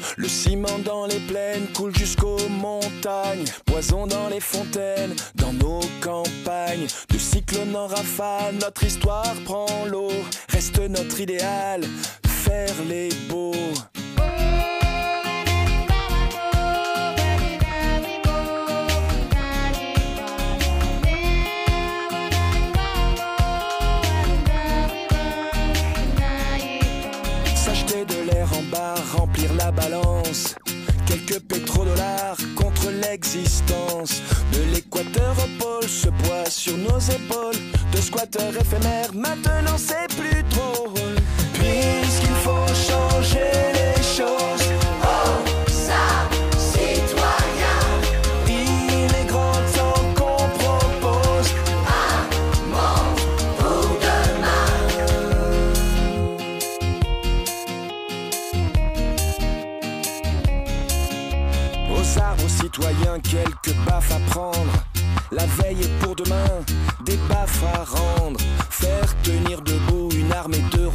Le ciment dans les plaines coule jusqu'aux montagnes. Poison dans les fontaines, dans nos campagnes. De cyclone en rafale, notre histoire prend l'eau. Reste notre idéal, faire les beaux. S'acheter de l'air en bar, remplir la balance. Quelques pétrodollars contre l'existence. De l'équateur au pôle, ce poids sur nos épaules. De squatteurs éphémères, maintenant c'est plus drôle. Puisqu'il faut changer les choses. Oh, ça, citoyen, Il est grand temps qu'on propose un monde pour demain. Aux arbres, aux citoyens, quelques baffes à prendre. La veille est pour demain, des baffes à rendre. Faire tenir debout une armée de